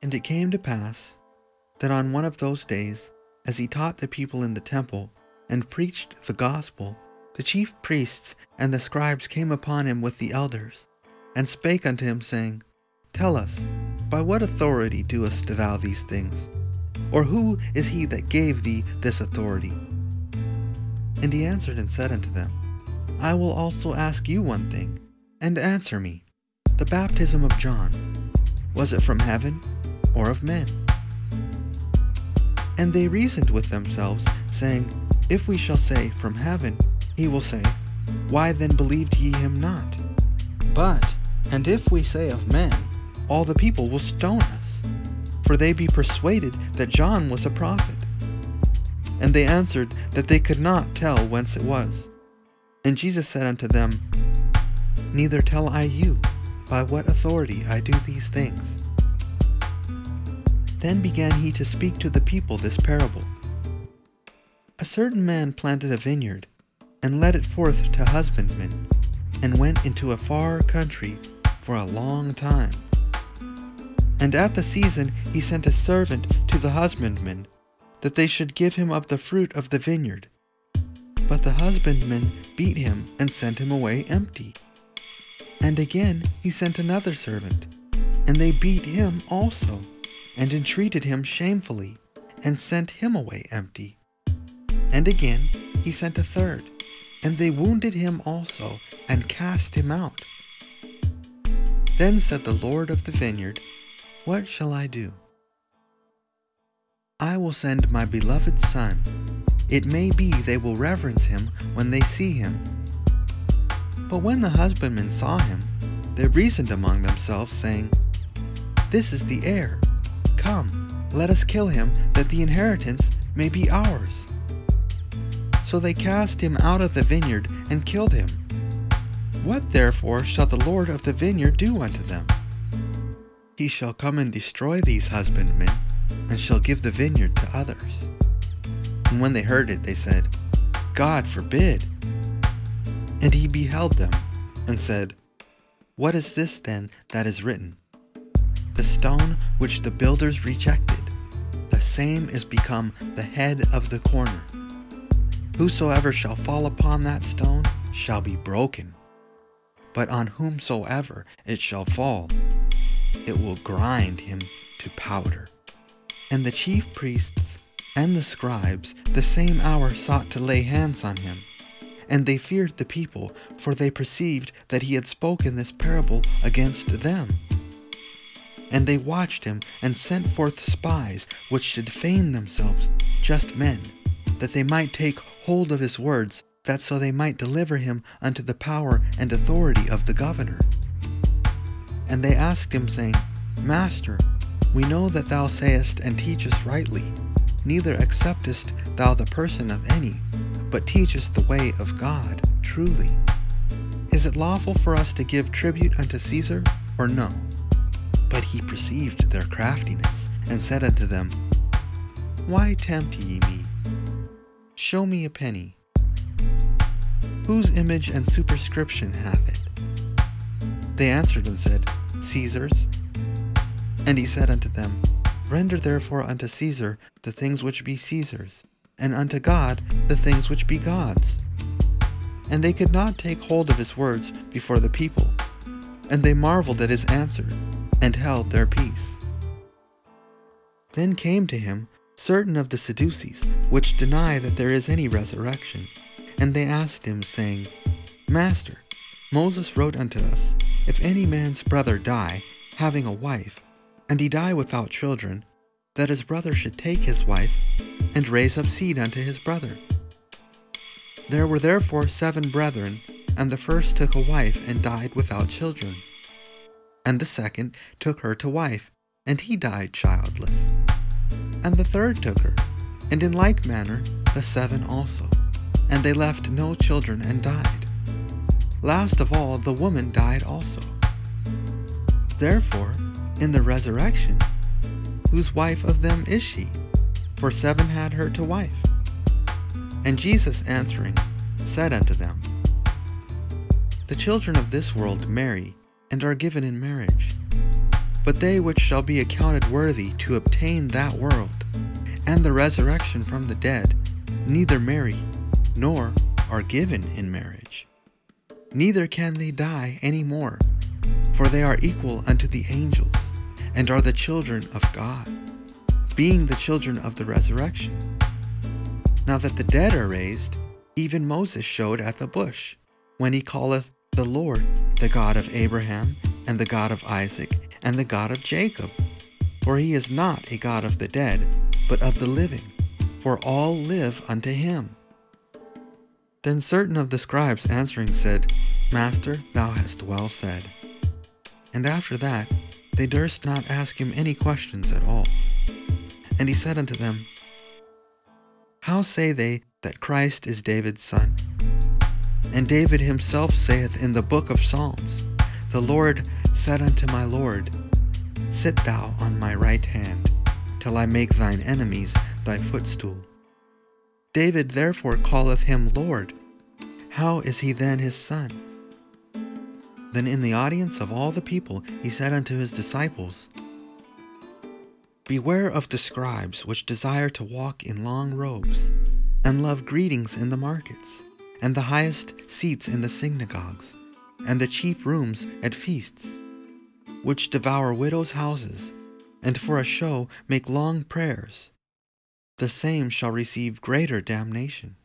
And it came to pass that on one of those days, as he taught the people in the temple and preached the gospel, the chief priests and the scribes came upon him with the elders, and spake unto him, saying, Tell us, by what authority doest thou these things? Or who is he that gave thee this authority? And he answered and said unto them, I will also ask you one thing, and answer me. The baptism of John, was it from heaven or of men? And they reasoned with themselves, saying, If we shall say, From heaven, he will say, Why then believed ye him not? And if we say of men, all the people will stone us, for they be persuaded that John was a prophet. And they answered that they could not tell whence it was. And Jesus said unto them, Neither tell I you by what authority I do these things. Then began he to speak to the people this parable. A certain man planted a vineyard, and led it forth to husbandmen, and went into a far country for a long time. And at the season he sent a servant to the husbandmen, that they should give him of the fruit of the vineyard. But the husbandmen beat him and sent him away empty. And again he sent another servant, and they beat him also, and entreated him shamefully, and sent him away empty. And again he sent a third, and they wounded him also, and cast him out. Then said the Lord of the vineyard, What shall I do? I will send my beloved Son. It may be they will reverence him when they see him. But when the husbandmen saw him, they reasoned among themselves, saying, This is the heir. Come, let us kill him, that the inheritance may be ours. So they cast him out of the vineyard and killed him. What therefore shall the Lord of the vineyard do unto them? He shall come and destroy these husbandmen, and shall give the vineyard to others. And when they heard it, they said, God forbid. And he beheld them, and said, What is this then that is written? The stone which the builders rejected, the same is become the head of the corner. Whosoever shall fall upon that stone shall be broken, but on whomsoever it shall fall, it will grind him to powder. And the chief priests and the scribes the same hour sought to lay hands on him. And they feared the people, for they perceived that he had spoken this parable against them. And they watched him, and sent forth spies, which should feign themselves just men, that they might take hold of his words, that so they might deliver him unto the power and authority of the governor. And they asked him, saying, Master, we know that thou sayest and teachest rightly, neither acceptest thou the person of any, but teachest the way of God truly. Is it lawful for us to give tribute unto Caesar, or no? But he perceived their craftiness, and said unto them, Why tempt ye me? Show me a penny. Whose image and superscription hath it? They answered and said, Caesar's. And he said unto them, Render therefore unto Caesar the things which be Caesar's, and unto God the things which be God's. And they could not take hold of his words before the people, and they marveled at his answer, and held their peace. Then came to him certain of the Sadducees, which deny that there is any resurrection, and they asked him, saying, Master, Moses wrote unto us, If any man's brother die, having a wife, and he die without children, that his brother should take his wife, and raise up seed unto his brother. There were therefore 7 brethren, and the first took a wife, and died without children. And the second took her to wife, and he died childless. And the third took her, and in like manner the 7 also, and they left no children and died. Last of all the woman died also. Therefore, in the resurrection, whose wife of them is she? For 7 had her to wife. And Jesus answering said unto them, The children of this world marry, and are given in marriage. But they which shall be accounted worthy to obtain that world, and the resurrection from the dead, neither marry, nor are given in marriage. Neither can they die any more, for they are equal unto the angels, and are the children of God, being the children of the resurrection. Now that the dead are raised, even Moses showed at the bush, when he calleth the Lord the God of Abraham, and the God of Isaac, and the God of Jacob. For he is not a God of the dead, but of the living, for all live unto him. Then certain of the scribes answering said, Master, thou hast well said. And after that they durst not ask him any questions at all. And he said unto them, How say they that Christ is David's son? And David himself saith in the book of Psalms, The Lord said unto my Lord, Sit thou on my right hand, till I make thine enemies thy footstool. David therefore calleth him Lord. How is he then his son? Then in the audience of all the people he said unto his disciples, Beware of the scribes which desire to walk in long robes, and love greetings in the markets, and the highest seats in the synagogues, and the chief rooms at feasts, which devour widows' houses, and for a show make long prayers. The same shall receive greater damnation.